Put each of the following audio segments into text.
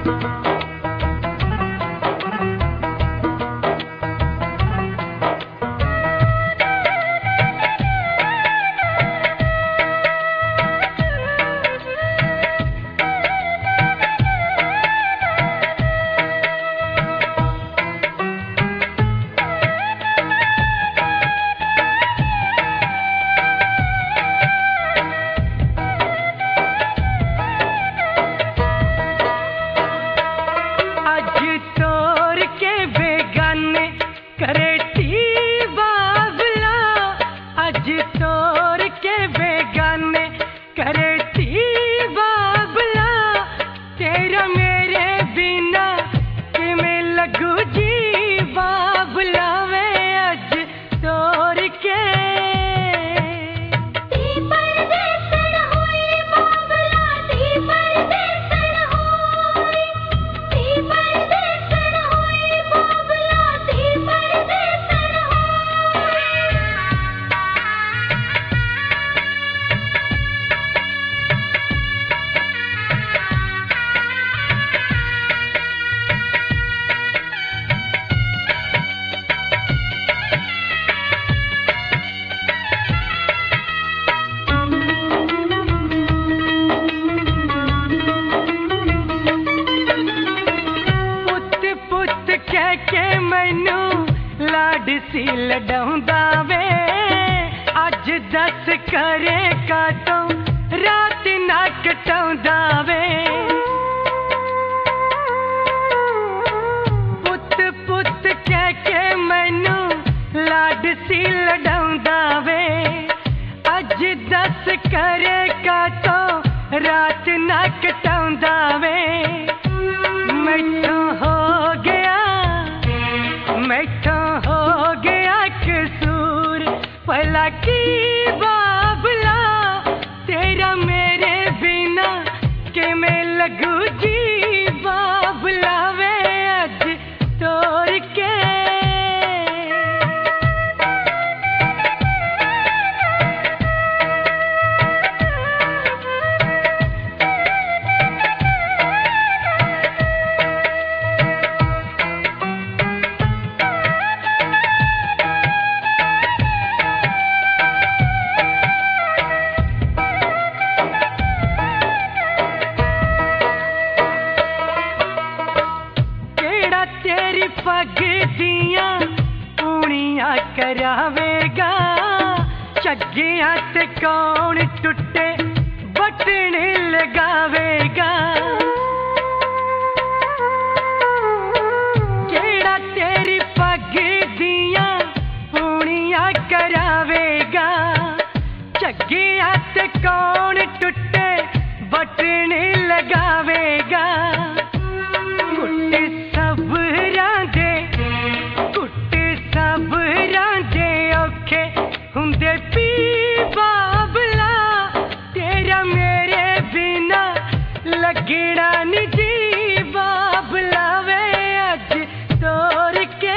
सी लडाउंदा वे अज दस करे का तो रात ना कटाउंदा वे पुत पुत कह के मैनू लाड सी लडाउंदा वे अज दस करे का तो रात ना कटाउंदा वे मैथों हो गया कसूर भला की बाबला तेरा मेरे बिना के मैं लगू जी बाबला वे अज तोड़ के तेरी पग दियां पूनियां करावेगा चग्गियां ते कौन टुटे बटन लगावेगा केड़ा तेरी पग दियां पूनियां करावेगा चग्गियां ते कौन टुटे बटन लगावेगा लगड़ा नी जी बाबला वे अज तोड़ के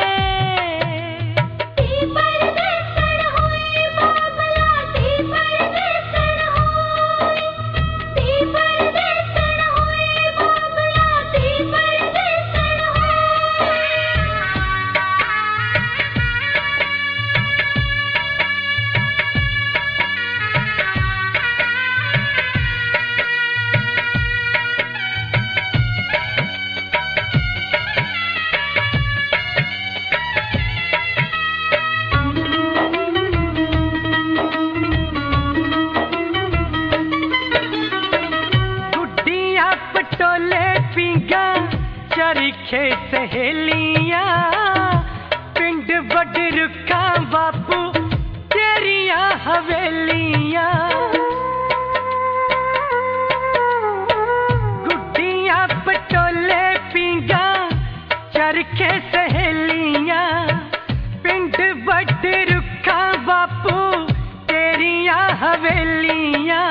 पटोले पींगा चरखे सहेलियां पिंड बड़ रुखा बापू तेरिया हवेलियां गुड्डियां पटोले पींगा चरखे सहेलियां पिंड बड़ रुखा बापू तेरिया हवेलियां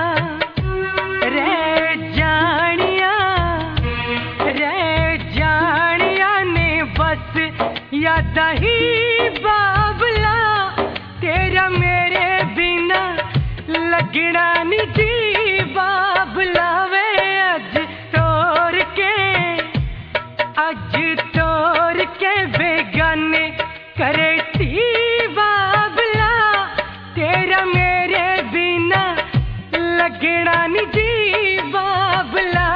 यादा ही बाबला तेरा मेरे बिना लगड़ा नी जी बाबला वे अज तोड़ के आज तोर के बेगाने करती बाबला, तेरा मेरे बिना लगना नहीं जी बाबला।